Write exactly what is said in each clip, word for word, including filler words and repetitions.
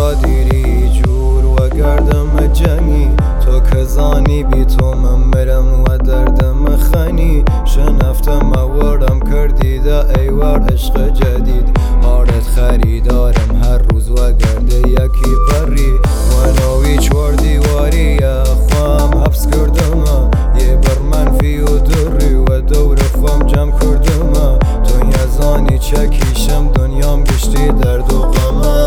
را دیری جور و گردم جنگی تو که زانی بی تو من مرم و دردم خنی شنفتم وارم کردی ده ایوار عشق جدید حالت خریدارم هر روز و گرده یکی پری و نوی چوار دیواری خوام حبس کردم یه بر منفی و دری و دور خوام جمع کردم تو یزانی چکیشم دنیام گشتی درد و غمه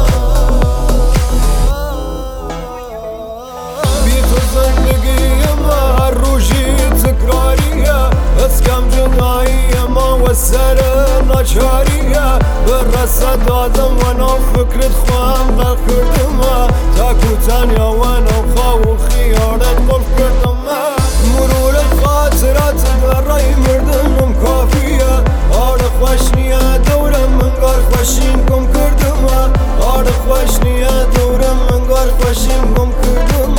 بی تو زندگی ما هر روزی تکراریه از کم جدایی ما و سر ناچاریه به رسد دادم و نو فکرت خواهم غرق کردم تا کوتانیا و نو خواه و خیارت قلب کردم مرور خاطرات برای مردنم کافیه آره خوش نیه دورم منگار خوشیم گم کردم آره خوش نیه دورم منگار خوشیم گم کردم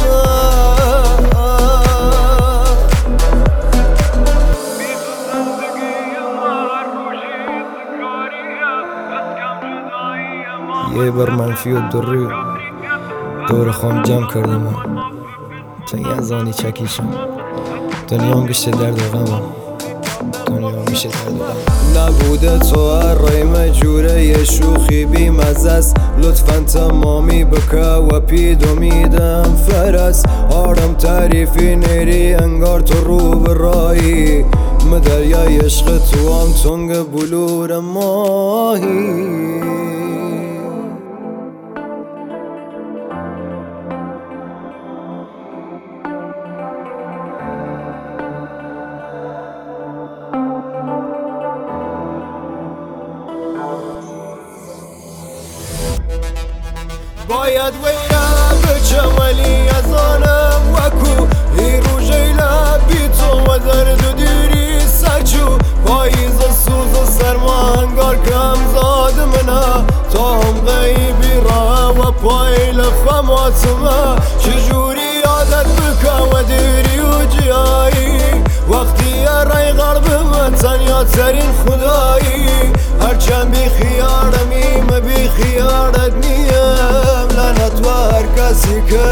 یه بر منفی و دری دور خوام جمع کردم تو یزانی چکیشم دنیا گشت درد و غمم دنیا میشه درد و غم نبوده تو هر رای مجوره یه شوخی بی مزست لطفا تمامی بکه و پیدو میدم فرست آرم تعریفی نیری انگار تو رو برایی مدریای عشق تو هم تنگ بلور ماهی باید ویرم بچم ولی از آنم وکو ای روژه لبی تو و درد و دیری سرچو پاییز و سوز و سرما انگار کم زاد منه تا هم غیبی را و پای لخماتمه چجوری یادت بکن و دیری و جایی وقتی رای غربم تنیا ترین خدایی هرچند بی خیارمی ما بی خیارت نیم لعنت و هر کسی که